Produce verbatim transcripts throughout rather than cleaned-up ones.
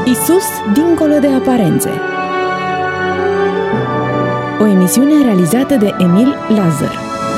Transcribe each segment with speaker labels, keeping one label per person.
Speaker 1: Isus dincolo de aparențe. O emisiune realizată de Emil Lazar.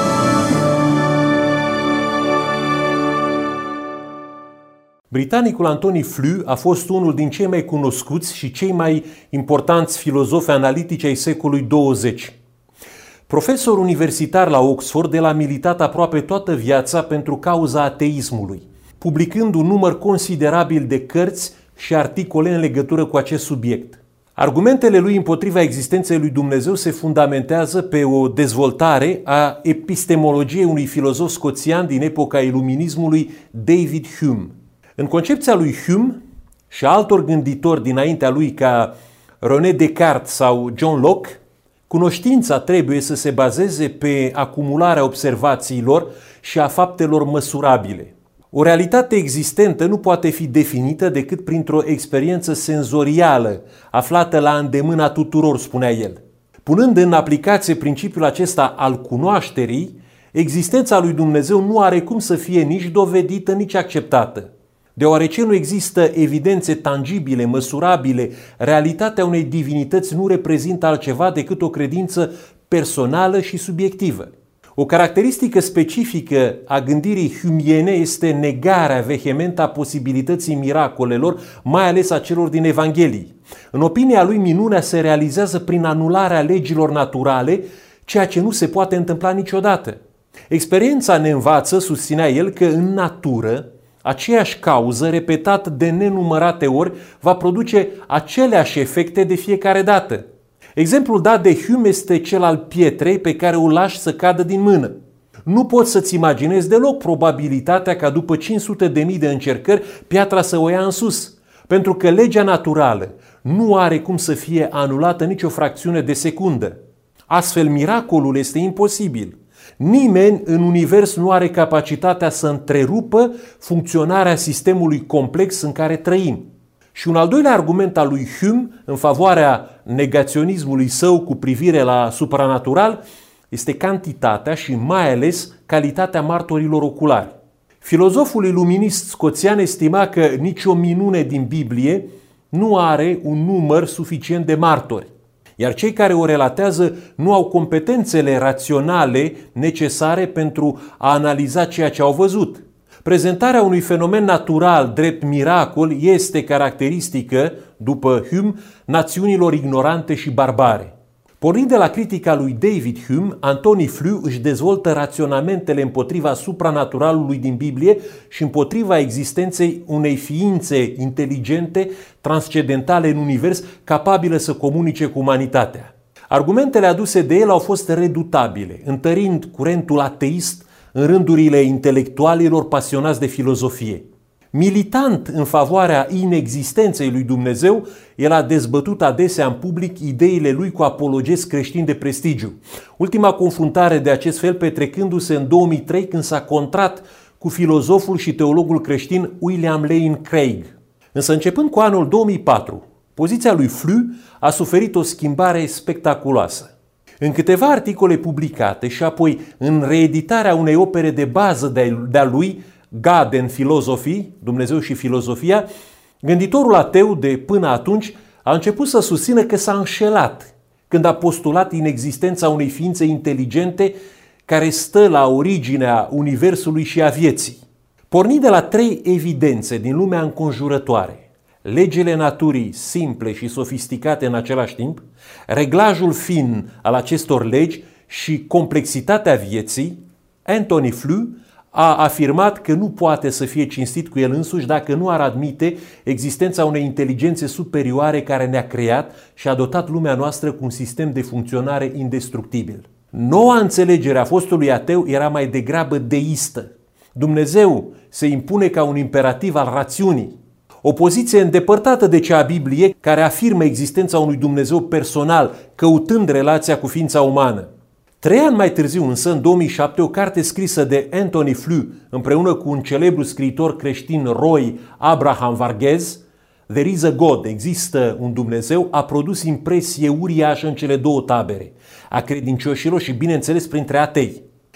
Speaker 2: Britanicul Antony Flew a fost unul din cei mai cunoscuți și cei mai importanți filozofi analitici ai secolului douăzeci. Profesor universitar la Oxford, el a militat aproape toată viața pentru cauza ateismului, publicând un număr considerabil de cărți și articole în legătură cu acest subiect. Argumentele lui împotriva existenței lui Dumnezeu se fundamentează pe o dezvoltare a epistemologiei unui filozof scoțian din epoca iluminismului, David Hume. În concepția lui Hume și altor gânditori dinaintea lui ca René Descartes sau John Locke, cunoștința trebuie să se bazeze pe acumularea observațiilor și a faptelor măsurabile. O realitate existentă nu poate fi definită decât printr-o experiență senzorială, aflată la îndemâna tuturor, spunea el. Punând în aplicație principiul acesta al cunoașterii, existența lui Dumnezeu nu are cum să fie nici dovedită, nici acceptată. Deoarece nu există evidențe tangibile, măsurabile, realitatea unei divinități nu reprezintă altceva decât o credință personală și subiectivă. O caracteristică specifică a gândirii humiene este negarea vehementă a posibilității miracolelor, mai ales a celor din Evanghelii. În opinia lui, minunea se realizează prin anularea legilor naturale, ceea ce nu se poate întâmpla niciodată. Experiența ne învață, susținea el, că în natură aceeași cauză, repetată de nenumărate ori, va produce aceleași efecte de fiecare dată. Exemplul dat de Hume este cel al pietrei pe care o lași să cadă din mână. Nu poți să-ți imaginezi deloc probabilitatea ca după cinci sute de mii de încercări piatra să o ia în sus, pentru că legea naturală nu are cum să fie anulată nicio fracțiune de secundă. Astfel, miracolul este imposibil. Nimeni în univers nu are capacitatea să întrerupă funcționarea sistemului complex în care trăim. Și un al doilea argument al lui Hume în favoarea negaționismului său cu privire la supranatural este cantitatea și mai ales calitatea martorilor oculari. Filozoful iluminist scoțian estima că nicio minune din Biblie nu are un număr suficient de martori, iar cei care o relatează nu au competențele raționale necesare pentru a analiza ceea ce au văzut. Prezentarea unui fenomen natural drept miracol este caracteristică, după Hume, națiunilor ignorante și barbare. Pornind de la critica lui David Hume, Antony Flew își dezvoltă raționamentele împotriva supranaturalului din Biblie și împotriva existenței unei ființe inteligente, transcendentale în univers, capabilă să comunice cu umanitatea. Argumentele aduse de el au fost redutabile, întărind curentul ateist în rândurile intelectualilor pasionați de filozofie. Militant în favoarea inexistenței lui Dumnezeu, el a dezbătut adesea în public ideile lui cu apologezi creștini de prestigiu. Ultima confruntare de acest fel petrecându-se în două mii trei, când s-a contrat cu filozoful și teologul creștin William Lane Craig. Însă începând cu anul două mii patru, poziția lui Flew a suferit o schimbare spectaculoasă. În câteva articole publicate și apoi în reeditarea unei opere de bază de-a lui, God and Philosophy, Dumnezeu și filozofia, gânditorul ateu de până atunci a început să susțină că s-a înșelat când a postulat inexistența unei ființe inteligente care stă la originea universului și a vieții. Pornind de la trei evidențe din lumea înconjurătoare, legile naturii simple și sofisticate în același timp, reglajul fin al acestor legi și complexitatea vieții, Antony Flew a afirmat că nu poate să fie cinstit cu el însuși dacă nu ar admite existența unei inteligențe superioare care ne-a creat și a dotat lumea noastră cu un sistem de funcționare indestructibil. Noua înțelegere a fostului ateu era mai degrabă deistă. Dumnezeu se impune ca un imperativ al rațiunii. O poziție îndepărtată de cea a Bibliei, care afirmă existența unui Dumnezeu personal, căutând relația cu ființa umană. Trei ani mai târziu, însă, în două mii șapte, o carte scrisă de Antony Flew împreună cu un celebru scriitor creștin, Roy Abraham Varghese, There is a God, există un Dumnezeu, a produs impresie uriașă în cele două tabere, a credincioșilor și, bineînțeles, printre atei.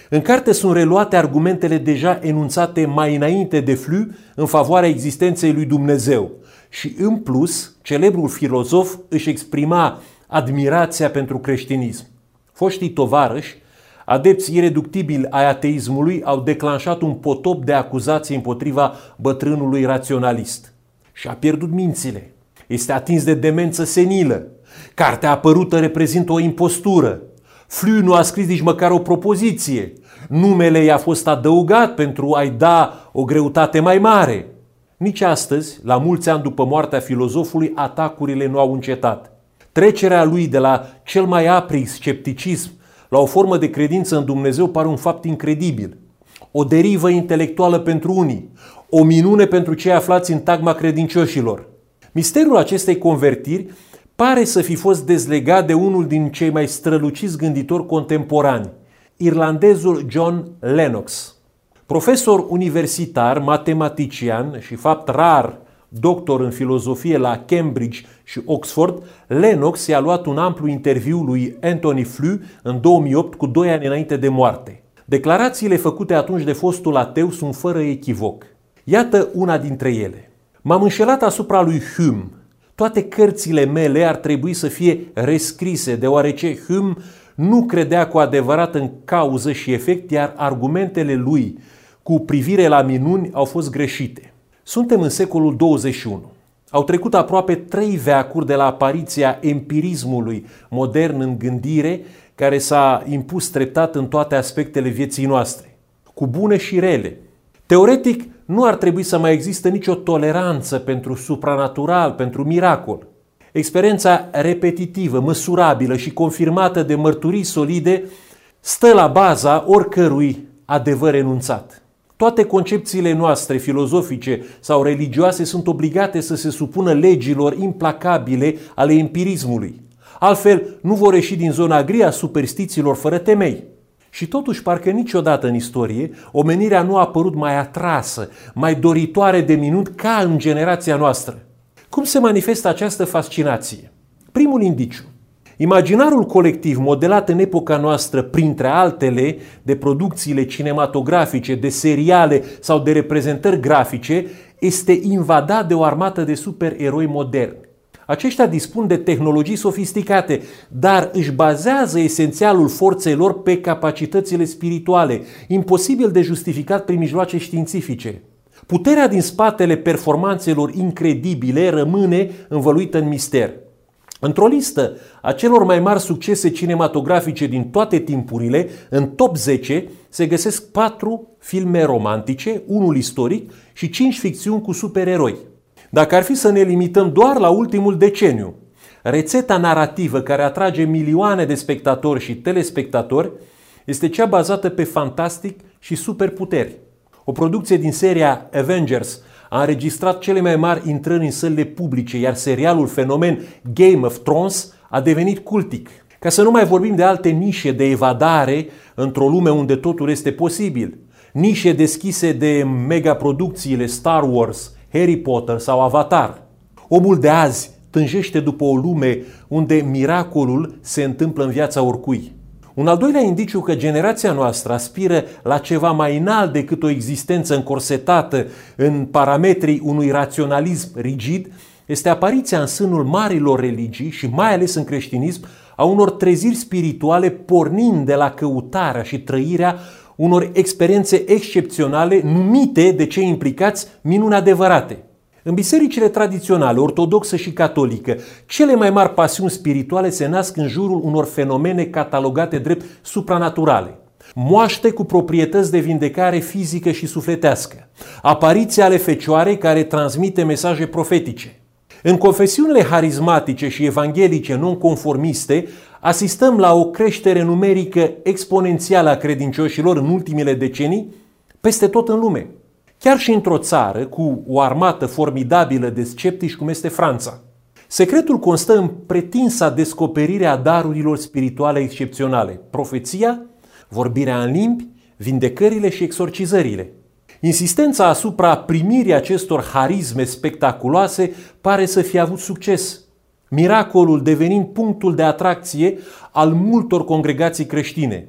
Speaker 2: În carte sunt reluate argumentele deja enunțate mai înainte de Flux în favoarea existenței lui Dumnezeu și, în plus, celebrul filozof își exprima admirația pentru creștinism. Foștii tovarăși, adepți ireductibili ai ateismului, au declanșat un potop de acuzații împotriva bătrânului raționalist. Și-a pierdut mințile. Este atins de demență senilă. Cartea apărută reprezintă o impostură. Flux nu a scris nici măcar o propoziție. Numele i-a fost adăugat pentru a-i da o greutate mai mare. Nici astăzi, la mulți ani după moartea filozofului, atacurile nu au încetat. Trecerea lui de la cel mai aprig scepticism la o formă de credință în Dumnezeu pare un fapt incredibil. O derivă intelectuală pentru unii, o minune pentru cei aflați în tagma credincioșilor. Misterul acestei convertiri pare să fi fost dezlegat de unul din cei mai străluciți gânditori contemporani, irlandezul John Lennox. Profesor universitar, matematician și, fapt rar, doctor în filozofie la Cambridge și Oxford, Lennox i-a luat un amplu interviu lui Anthony Flux în două mii opt, cu doi ani înainte de moarte. Declarațiile făcute atunci de fostul ateu sunt fără echivoc. Iată una dintre ele. M-am înșelat asupra lui Hume. Toate cărțile mele ar trebui să fie rescrise, deoarece Hume nu credea cu adevărat în cauză și efect, iar argumentele lui cu privire la minuni au fost greșite. Suntem în secolul douăzeci și unu. Au trecut aproape trei veacuri de la apariția empirismului modern în gândire, care s-a impus treptat în toate aspectele vieții noastre, cu bune și rele. Teoretic, nu ar trebui să mai existe nicio toleranță pentru supranatural, pentru miracol. Experiența repetitivă, măsurabilă și confirmată de mărturii solide stă la baza oricărui adevăr enunțat. Toate concepțiile noastre filozofice sau religioase sunt obligate să se supună legilor implacabile ale empirismului. Altfel, nu vor ieși din zona gri a superstițiilor fără temei. Și totuși, parcă niciodată în istorie, omenirea nu a apărut mai atrasă, mai doritoare de minuni ca în generația noastră. Cum se manifestă această fascinație? Primul indiciu. Imaginarul colectiv modelat în epoca noastră, printre altele, de producțiile cinematografice, de seriale sau de reprezentări grafice, este invadat de o armată de supereroi moderni. Aceștia dispun de tehnologii sofisticate, dar își bazează esențialul forței lor pe capacitățile spirituale, imposibil de justificat prin mijloace științifice. Puterea din spatele performanțelor incredibile rămâne învăluită în mister. Într-o listă a celor mai mari succese cinematografice din toate timpurile, în top zece se găsesc patru filme romantice, unul istoric și cinci ficțiuni cu supereroi. Dacă ar fi să ne limităm doar la ultimul deceniu, rețeta narrativă care atrage milioane de spectatori și telespectatori este cea bazată pe fantastic și superputeri. O producție din seria Avengers a înregistrat cele mai mari intrări în sălile publice, iar serialul fenomen Game of Thrones a devenit cultic. Ca să nu mai vorbim de alte nișe de evadare într-o lume unde totul este posibil. Nișe deschise de megaproducțiile Star Wars, Harry Potter sau Avatar. Omul de azi tânjește după o lume unde miracolul se întâmplă în viața oricui. Un al doilea indiciu că generația noastră aspiră la ceva mai înalt decât o existență încorsetată în parametrii unui raționalism rigid este apariția în sânul marilor religii și mai ales în creștinism a unor treziri spirituale pornind de la căutarea și trăirea unor experiențe excepționale numite de cei implicați minuni adevărate. În bisericile tradiționale, ortodoxă și catolică, cele mai mari pasiuni spirituale se nasc în jurul unor fenomene catalogate drept supranaturale. Moaște cu proprietăți de vindecare fizică și sufletească, apariții ale Fecioarei care transmite mesaje profetice. În confesiunile harismatice și evanghelice non-conformiste asistăm la o creștere numerică exponențială a credincioșilor în ultimele decenii peste tot în lume. Chiar și într-o țară cu o armată formidabilă de sceptici cum este Franța. Secretul constă în pretinsa descoperire a darurilor spirituale excepționale, profeția, vorbirea în limbi, vindecările și exorcizările. Insistența asupra primirii acestor harisme spectaculoase pare să fie avut succes, miracolul devenind punctul de atracție al multor congregații creștine.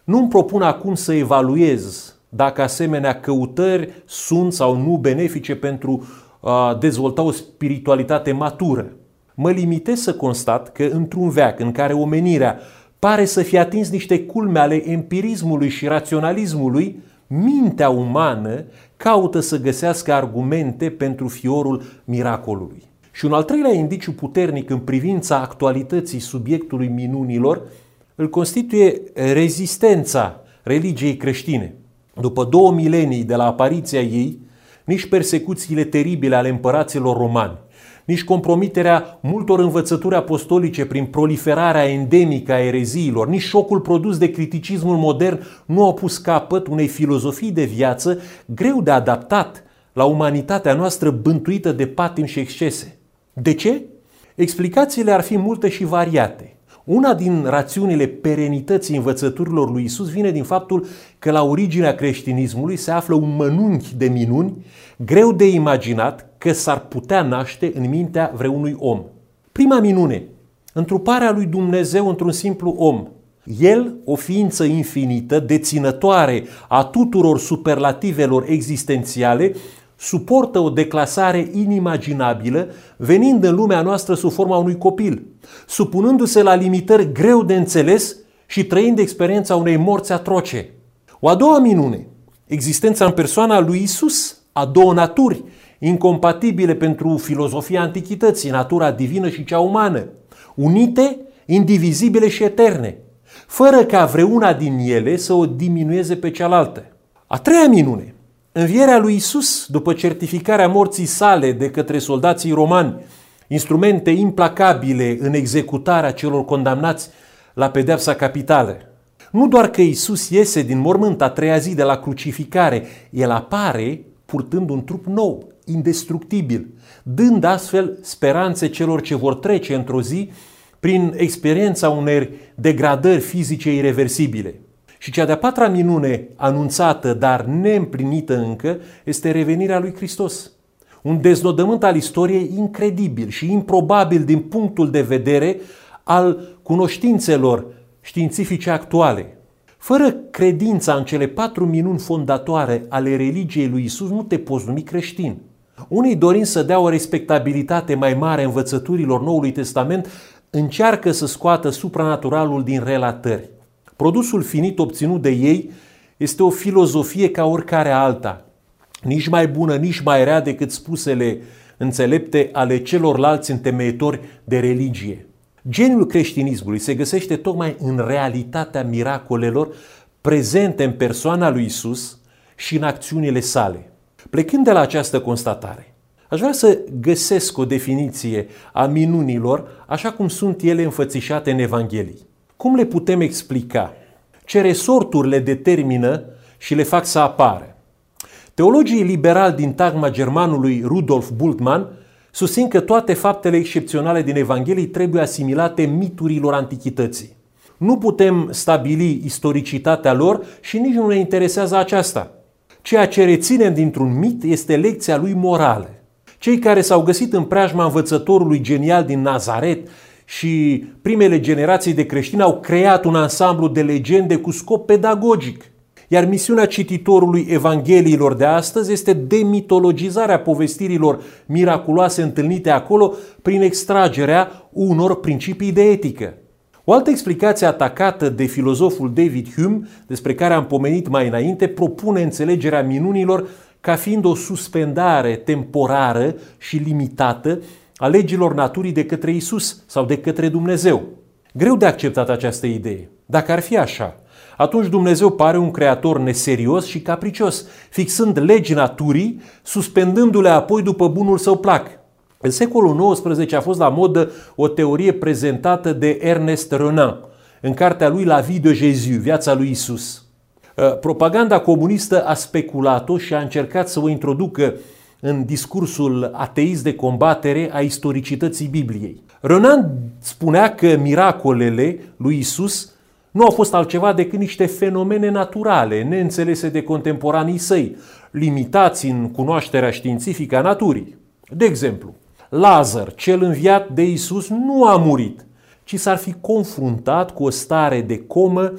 Speaker 2: Nu-mi propun acum să evaluez dacă asemenea căutări sunt sau nu benefice pentru a dezvolta o spiritualitate matură. Mă limitez să constat că într-un veac în care omenirea pare să fie atins niște culme ale empirismului și raționalismului, mintea umană caută să găsească argumente pentru fiorul miracolului. Și un al treilea indiciu puternic în privința actualității subiectului minunilor îl constituie rezistența religiei creștine. După două milenii de la apariția ei, nici persecuțiile teribile ale împăraților romani, nici compromiterea multor învățături apostolice prin proliferarea endemică a ereziilor, nici șocul produs de criticismul modern nu au pus capăt unei filozofii de viață greu de adaptat la umanitatea noastră bântuită de patimi și excese. De ce? Explicațiile ar fi multe și variate. Una din rațiunile perenității învățăturilor lui Isus vine din faptul că la originea creștinismului se află un mănunchi de minuni greu de imaginat că s-ar putea naște în mintea vreunui om. Prima minune, întruparea lui Dumnezeu într-un simplu om. El, o ființă infinită, deținătoare a tuturor superlativelor existențiale, suportă o declasare inimaginabilă, venind în lumea noastră sub forma unui copil, supunându-se la limitări greu de înțeles și trăind experiența unei morți atroce. O a doua minune, existența în persoana lui Isus a două naturi, incompatibile pentru filozofia antichității, natura divină și cea umană, unite, indivizibile și eterne, fără ca vreuna din ele să o diminueze pe cealaltă. A treia minune, învierea lui Isus după certificarea morții sale de către soldații romani, instrumente implacabile în executarea celor condamnați la pedeapsa capitală. Nu doar că Isus iese din mormânt a treia zi de la crucificare, el apare purtând un trup nou, indestructibil, dând astfel speranțe celor ce vor trece într-o zi prin experiența unei degradări fizice ireversibile. Și cea de-a patra minune anunțată, dar neîmplinită încă, este revenirea lui Hristos. Un deznodământ al istoriei incredibil și improbabil din punctul de vedere al cunoștințelor științifice actuale. Fără credința în cele patru minuni fondatoare ale religiei lui Isus nu te poți numi creștin. Unii dorind să dea o respectabilitate mai mare învățăturilor Noului Testament încearcă să scoată supranaturalul din relatări. Produsul finit obținut de ei este o filozofie ca oricare alta, nici mai bună, nici mai rea decât spusele înțelepte ale celorlalți întemeitori de religie. Geniul creștinismului se găsește tocmai în realitatea miracolelor prezente în persoana lui Isus și în acțiunile sale. Plecând de la această constatare, aș vrea să găsesc o definiție a minunilor așa cum sunt ele înfățișate în Evanghelii. Cum le putem explica? Ce resorturi le determină și le fac să apară? Teologii liberali din tagma germanului Rudolf Bultmann susțin că toate faptele excepționale din Evanghelii trebuie asimilate miturilor antichității. Nu putem stabili istoricitatea lor și nici nu ne interesează aceasta. Ceea ce reținem dintr-un mit este lecția lui morală. Cei care s-au găsit în preajma învățătorului genial din Nazaret și primele generații de creștini au creat un ansamblu de legende cu scop pedagogic. Iar misiunea cititorului Evangheliilor de astăzi este demitologizarea povestirilor miraculoase întâlnite acolo prin extragerea unor principii de etică. O altă explicație atacată de filozoful David Hume, despre care am pomenit mai înainte, propune înțelegerea minunilor ca fiind o suspendare temporară și limitată a legilor naturii de către Isus sau de către Dumnezeu. Greu de acceptat această idee. Dacă ar fi așa, atunci Dumnezeu pare un creator neserios și capricios, fixând legi naturii, suspendându-le apoi după bunul său plac. În secolul nouăsprezece a fost la modă o teorie prezentată de Ernest Renan în cartea lui La vie de Jésus, viața lui Isus. Propaganda comunistă a speculat-o și a încercat să o introducă în discursul ateist de combatere a istoricității Bibliei. Renan spunea că miracolele lui Isus nu au fost altceva decât niște fenomene naturale, neînțelese de contemporanii săi, limitați în cunoașterea științifică a naturii. De exemplu, Lazar, cel înviat de Isus, nu a murit, ci s-ar fi confruntat cu o stare de comă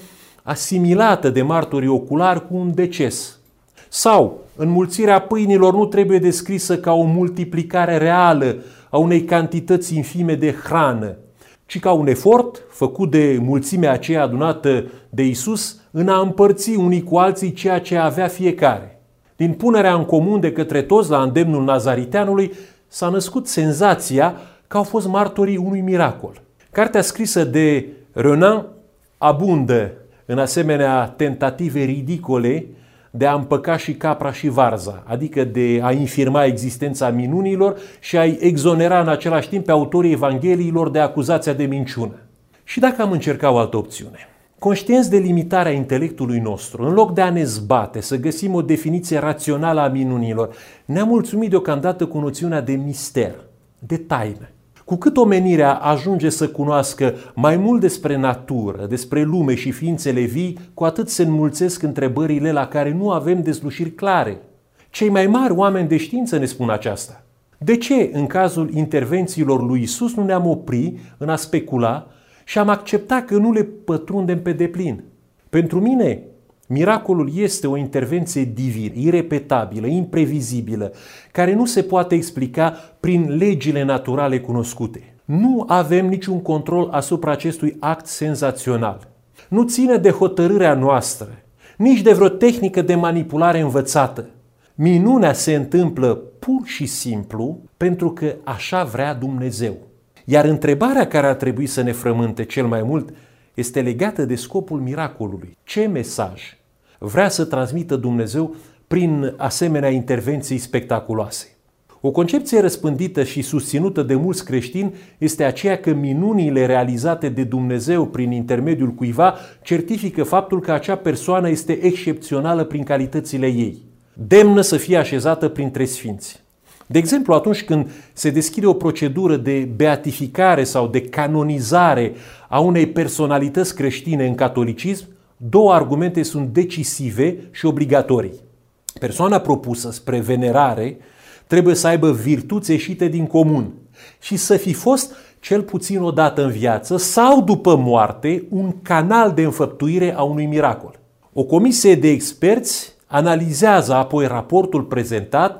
Speaker 2: asimilată de martorii oculari cu un deces. Sau înmulțirea pâinilor nu trebuie descrisă ca o multiplicare reală a unei cantități infime de hrană, ci ca un efort făcut de mulțimea aceea adunată de Iisus în a împărți unii cu alții ceea ce avea fiecare. Din punerea în comun de către toți la îndemnul nazariteanului s-a născut senzația că au fost martorii unui miracol. Cartea scrisă de Renan abundă în asemenea tentative ridicole de a împăca și capra și varza, adică de a infirma existența minunilor și a-i exonera în același timp pe autorii Evangheliilor de acuzația de minciună. Și dacă am încercat o altă opțiune? Conștienți de limitarea intelectului nostru, în loc de a ne zbate să găsim o definiție rațională a minunilor, ne-am mulțumit deocamdată cu noțiunea de mister, de taină. Cu cât omenirea ajunge să cunoască mai mult despre natură, despre lume și ființele vii, cu atât se înmulțesc întrebările la care nu avem deslușiri clare. Cei mai mari oameni de știință ne spun aceasta. De ce, în cazul intervențiilor lui Iisus, nu ne-am oprit în a specula și am acceptat că nu le pătrundem pe deplin? Pentru mine, miracolul este o intervenție divină, irepetabilă, imprevizibilă, care nu se poate explica prin legile naturale cunoscute. Nu avem niciun control asupra acestui act senzațional. Nu ține de hotărârea noastră, nici de vreo tehnică de manipulare învățată. Minunea se întâmplă pur și simplu pentru că așa vrea Dumnezeu. Iar întrebarea care ar trebui să ne frământe cel mai mult este legată de scopul miracolului. Ce mesaj vrea să transmită Dumnezeu prin asemenea intervenții spectaculoase? O concepție răspândită și susținută de mulți creștini este aceea că minunile realizate de Dumnezeu prin intermediul cuiva certifică faptul că acea persoană este excepțională prin calitățile ei, demnă să fie așezată printre sfinți. De exemplu, atunci când se deschide o procedură de beatificare sau de canonizare a unei personalități creștine în catolicism, două argumente sunt decisive și obligatorii. Persoana propusă spre venerare trebuie să aibă virtuți ieșite din comun și să fi fost cel puțin o dată în viață sau după moarte un canal de înfăptuire a unui miracol. O comisie de experți analizează apoi raportul prezentat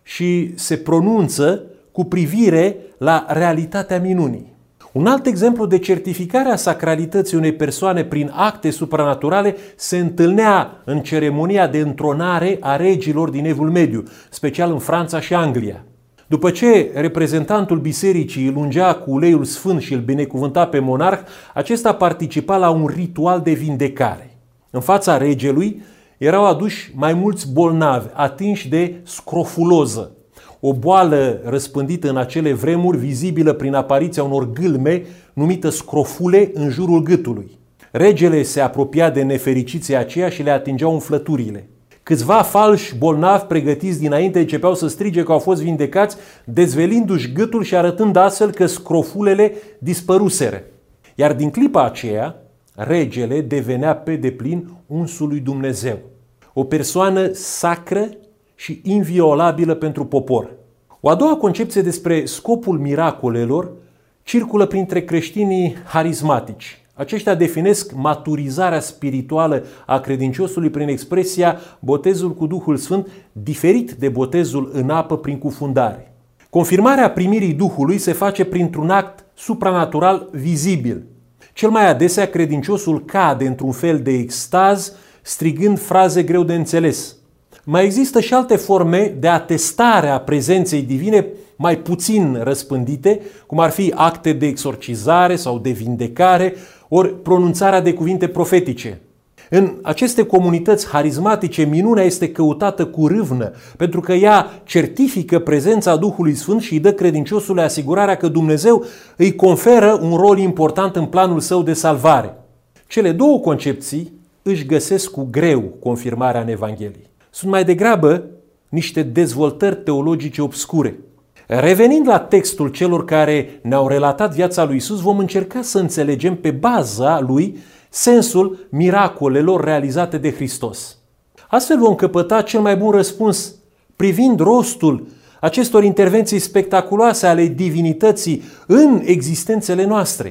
Speaker 2: și se pronunță cu privire la realitatea minunii. Un alt exemplu de certificare a sacralității unei persoane prin acte supranaturale se întâlnea în ceremonia de întronare a regilor din Evul Mediu, special în Franța și Anglia. După ce reprezentantul bisericii îl ungea cu uleiul sfânt și îl binecuvânta pe monarh, acesta participa la un ritual de vindecare. În fața regelui erau aduși mai mulți bolnavi, atinși de scrofuloză, o boală răspândită în acele vremuri, vizibilă prin apariția unor gâlme numită scrofule în jurul gâtului. Regele se apropia de nefericiții aceia și le atingeau umflăturile. Câțiva falși bolnavi pregătiți dinainte începeau să strige că au fost vindecați, dezvelindu-și gâtul și arătând astfel că scrofulele dispăruseră. Iar din clipa aceea, regele devenea pe deplin unsul lui Dumnezeu, o persoană sacră și inviolabilă pentru popor. O a doua concepție despre scopul miracolelor circulă printre creștinii harismatici. Aceștia definesc maturizarea spirituală a credinciosului prin expresia botezul cu Duhul Sfânt, diferit de botezul în apă prin cufundare. Confirmarea primirii Duhului se face printr-un act supranatural vizibil. Cel mai adesea credinciosul cade într-un fel de extaz, strigând fraze greu de înțeles. Mai există și alte forme de atestare a prezenței divine mai puțin răspândite, cum ar fi acte de exorcizare sau de vindecare, ori pronunțarea de cuvinte profetice. În aceste comunități harismatice, minunea este căutată cu râvnă, pentru că ea certifică prezența Duhului Sfânt și îi dă credinciosului asigurarea că Dumnezeu îi conferă un rol important în planul său de salvare. Cele două concepții își găsesc cu greu confirmarea în Evanghelie. Sunt mai degrabă niște dezvoltări teologice obscure. Revenind la textul celor care ne-au relatat viața lui Iisus, vom încerca să înțelegem pe baza lui sensul miracolelor realizate de Hristos. Astfel vom căpăta cel mai bun răspuns privind rostul acestor intervenții spectaculoase ale divinității în existențele noastre.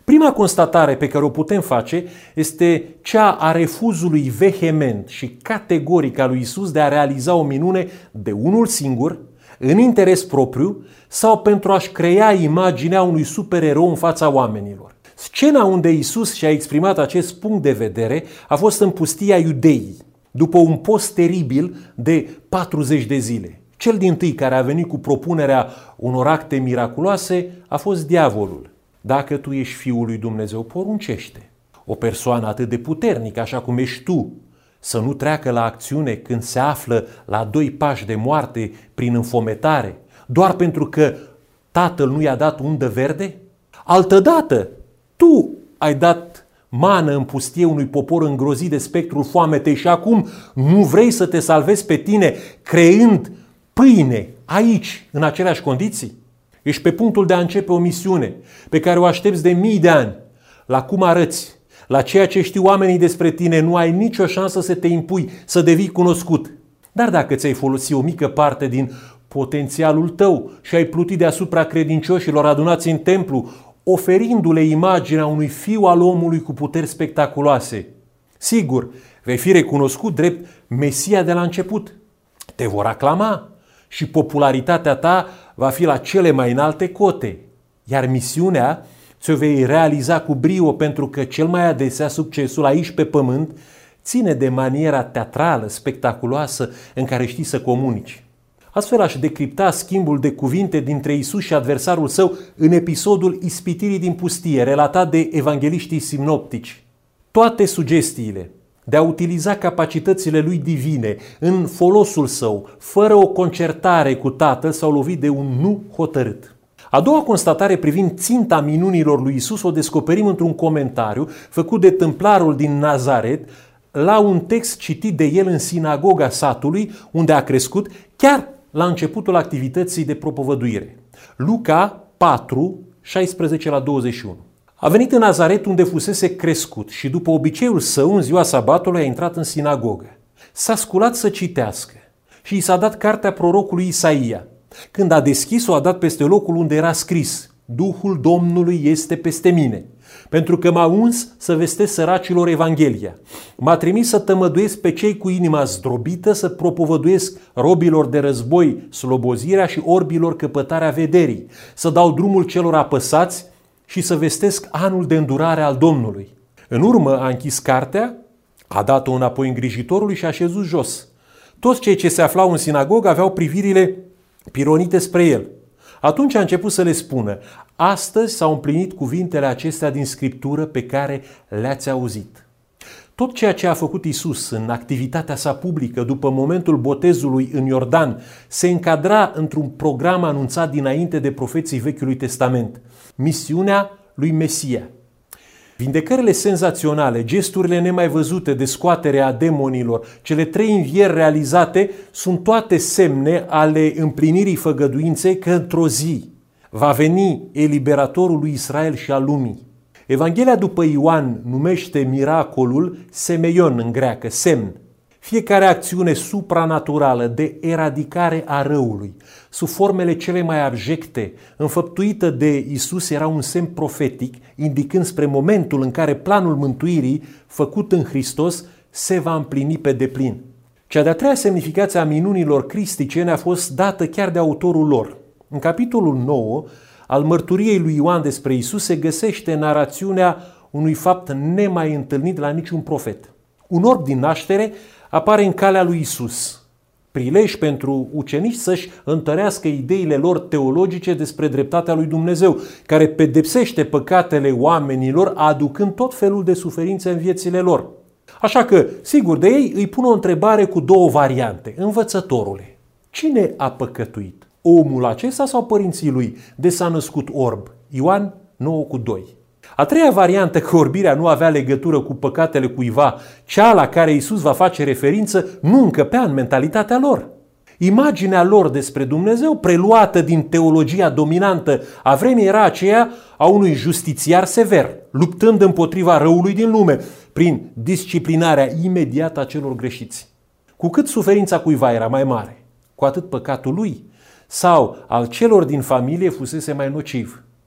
Speaker 2: Prima constatare pe care o putem face este cea a refuzului vehement și categoric al lui Iisus de a realiza o minune de unul singur, în interes propriu sau pentru a-și crea imaginea unui supererou în fața oamenilor. Scena unde Iisus și-a exprimat acest punct de vedere a fost în pustia Iudeii, după un post teribil de patruzeci de zile. Cel dintâi care a venit cu propunerea unor acte miraculoase a fost diavolul. Dacă tu ești Fiul lui Dumnezeu, poruncește. O persoană atât de puternică, așa cum ești tu, să nu treacă la acțiune când se află la doi pași de moarte prin înfometare, doar pentru că Tatăl nu i-a dat undă verde? Altădată, tu ai dat mană în pustie unui popor îngrozit de spectrul foametei și acum nu vrei să te salvezi pe tine creând pâine aici, în aceleași condiții? Ești pe punctul de a începe o misiune pe care o aștepți de mii de ani. La cum arăți, la ceea ce știu oamenii despre tine, nu ai nicio șansă să te impui, să devii cunoscut. Dar dacă ți-ai folosit o mică parte din potențialul tău și ai plutit deasupra credincioșilor adunați în templu, oferindu-le imaginea unui fiu al omului cu puteri spectaculoase, sigur, vei fi recunoscut drept Mesia de la început. Te vor aclama și popularitatea ta va fi la cele mai înalte cote, iar misiunea ți-o vei realiza cu brio pentru că cel mai adesea succesul aici pe pământ ține de maniera teatrală, spectaculoasă în care știi să comunici. Astfel aș decripta schimbul de cuvinte dintre Iisus și adversarul său în episodul ispitirii din pustie, relatat de evangheliștii sinoptici. Toate sugestiile de a utiliza capacitățile lui divine în folosul său, fără o concertare cu Tatăl, s-au lovit de un nu hotărât. A doua constatare privind ținta minunilor lui Iisus o descoperim într-un comentariu făcut de tâmplarul din Nazaret la un text citit de el în sinagoga satului, unde a crescut, chiar la începutul activității de propovăduire. Luca patru, șaisprezece la douăzeci și unu. A venit în Nazaret unde fusese crescut și după obiceiul său, în ziua sabatului, a intrat în sinagogă. S-a sculat să citească și i s-a dat cartea prorocului Isaia. Când a deschis-o, a dat peste locul unde era scris: Duhul Domnului este peste mine, pentru că m-a uns să vestesc săracilor Evanghelia. M-a trimis să tămăduiesc pe cei cu inima zdrobită, să propovăduiesc robilor de război slobozirea și orbilor căpătarea vederii, să dau drumul celor apăsați și să vestesc anul de îndurare al Domnului. În urmă a închis cartea, a dat-o înapoi îngrijitorului și a așezut jos. Toți cei ce se aflau în sinagogă aveau privirile pironite spre el. Atunci a început să le spună: astăzi s-au împlinit cuvintele acestea din Scriptură pe care le-ați auzit. Tot ceea ce a făcut Iisus în activitatea sa publică după momentul botezului în Iordan se încadra într-un program anunțat dinainte de profeții Vechiului Testament: misiunea lui Mesia. Vindecările senzaționale, gesturile nemai văzute de scoatere a demonilor, cele trei învieri realizate sunt toate semne ale împlinirii făgăduinței că într-o zi va veni eliberatorul lui Israel și al lumii. Evanghelia după Ioan numește miracolul semeion în greacă, semn. Fiecare acțiune supranaturală de eradicare a răului, sub formele cele mai abjecte, înfăptuită de Iisus, era un semn profetic, indicând spre momentul în care planul mântuirii, făcut în Hristos, se va împlini pe deplin. Cea de-a treia semnificație a minunilor cristice ne-a fost dată chiar de autorul lor. În capitolul nouă al mărturiei lui Ioan despre Iisus se găsește narațiunea unui fapt nemai întâlnit la niciun profet. Un orb din naștere apare în calea lui Iisus, prilej pentru ucenici să-și întărească ideile lor teologice despre dreptatea lui Dumnezeu, care pedepsește păcatele oamenilor, aducând tot felul de suferințe în viețile lor. Așa că, sigur, de ei îi pun o întrebare cu două variante. Învățătorule, cine a păcătuit? Omul acesta sau părinții lui de s-a născut orb? Ioan nouă cu doi. A treia variantă, că orbirea nu avea legătură cu păcatele cuiva, cea la care Iisus va face referință, nu încăpea în mentalitatea lor. Imaginea lor despre Dumnezeu, preluată din teologia dominantă a vremii, era aceea a unui justițiar sever, luptând împotriva răului din lume, prin disciplinarea imediată a celor greșiți. Cu cât suferința cuiva era mai mare, cu atât păcatul lui sau al celor din familie fusese mai nociv.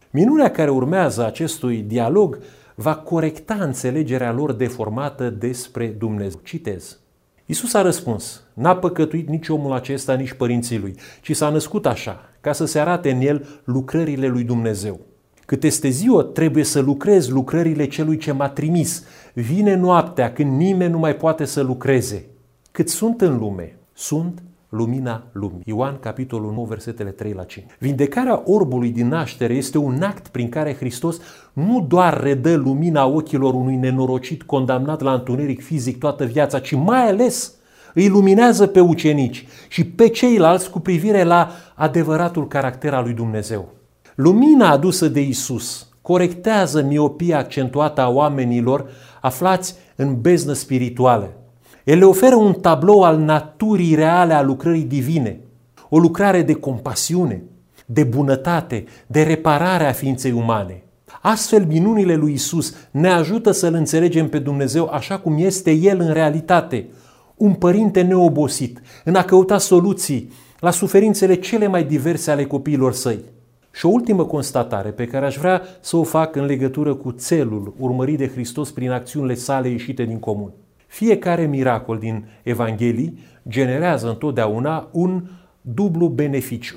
Speaker 2: Minunea care urmează acestui dialog va corecta înțelegerea lor deformată despre Dumnezeu. Citez. Iisus a răspuns: n-a păcătuit nici omul acesta, nici părinții lui, ci s-a născut așa, ca să se arate în el lucrările lui Dumnezeu. Cât este ziua, trebuie să lucrez lucrările celui ce m-a trimis. Vine noaptea când nimeni nu mai poate să lucreze. Cât sunt în lume, sunt lumina lumii. Ioan, capitolul nouă, versetele trei la cinci. Vindecarea orbului din naștere este un act prin care Hristos nu doar redă lumina ochilor unui nenorocit condamnat la întuneric fizic toată viața, ci mai ales îi luminează pe ucenici și pe ceilalți cu privire la adevăratul caracter al lui Dumnezeu. Lumina adusă de Iisus corectează miopia accentuată a oamenilor aflați în beznă spirituală. El le oferă un tablou al naturii reale a lucrării divine, o lucrare de compasiune, de bunătate, de reparare a ființei umane. Astfel, minunile lui Iisus ne ajută să-L înțelegem pe Dumnezeu așa cum este El în realitate, un părinte neobosit în a căuta soluții la suferințele cele mai diverse ale copiilor săi. Și o ultimă constatare pe care aș vrea să o fac în legătură cu țelul urmărit de Hristos prin acțiunile sale ieșite din comun. Fiecare miracol din Evanghelii generează întotdeauna un dublu beneficiu.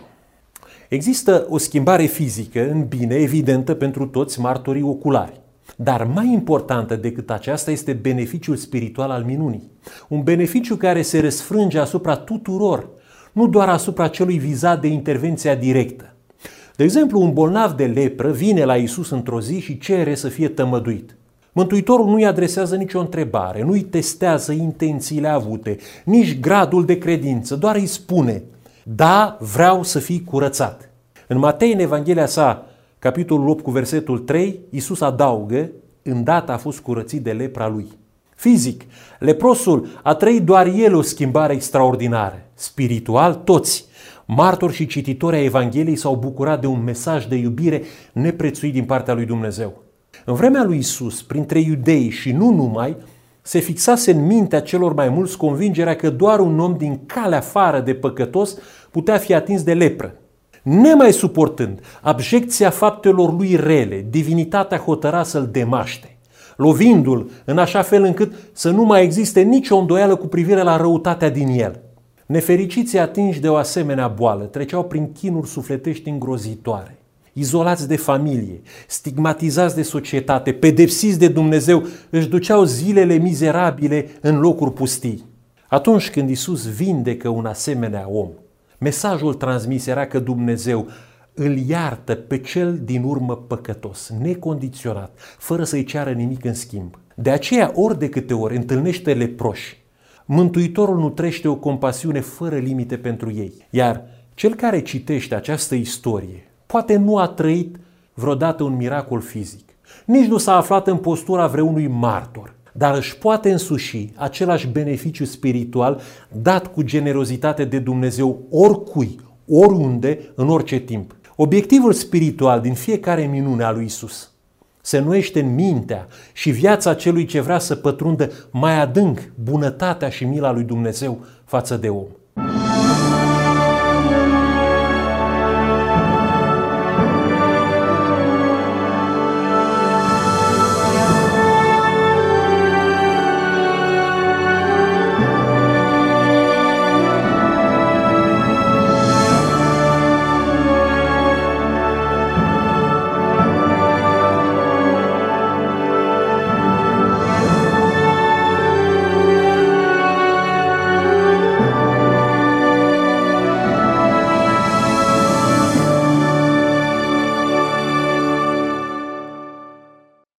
Speaker 2: Există o schimbare fizică în bine evidentă pentru toți martorii oculari. Dar mai importantă decât aceasta este beneficiul spiritual al minunii. Un beneficiu care se răsfrânge asupra tuturor, nu doar asupra celui vizat de intervenția directă. De exemplu, un bolnav de lepră vine la Iisus într-o zi și cere să fie tămăduit. Mântuitorul nu-i adresează nicio întrebare, nu-i testează intențiile avute, nici gradul de credință, doar îi spune: da, vreau să fii curățat. În Matei, în Evanghelia sa, capitolul opt cu versetul trei, Iisus adaugă: îndată a fost curățit de lepra lui. Fizic, leprosul a trăit doar el o schimbare extraordinară. Spiritual, toți, martori și cititori ai Evangheliei, s-au bucurat de un mesaj de iubire neprețuit din partea lui Dumnezeu. În vremea lui Iisus, printre iudei și nu numai, se fixase în mintea celor mai mulți convingerea că doar un om din calea afară de păcătos putea fi atins de lepră. Nemai suportând abjecția faptelor lui rele, divinitatea hotăra să-l demaște, lovindu-l în așa fel încât să nu mai existe nicio îndoială cu privire la răutatea din el. Nefericiții atinși de o asemenea boală treceau prin chinuri sufletești îngrozitoare. Izolați de familie, stigmatizați de societate, pedepsiți de Dumnezeu, își duceau zilele mizerabile în locuri pustii. Atunci când Iisus vindecă un asemenea om, mesajul transmis era că Dumnezeu îl iartă pe cel din urmă păcătos, necondiționat, fără să-i ceară nimic în schimb. De aceea, ori de câte ori întâlnește leproși, Mântuitorul nutrește o compasiune fără limite pentru ei. Iar cel care citește această istorie poate nu a trăit vreodată un miracol fizic, nici nu s-a aflat în postura vreunui martor, dar își poate însuși același beneficiu spiritual dat cu generozitate de Dumnezeu oricui, oriunde, în orice timp. Obiectivul spiritual din fiecare minune a lui Iisus se înnoiește în mintea și viața celui ce vrea să pătrundă mai adânc bunătatea și mila lui Dumnezeu față de om.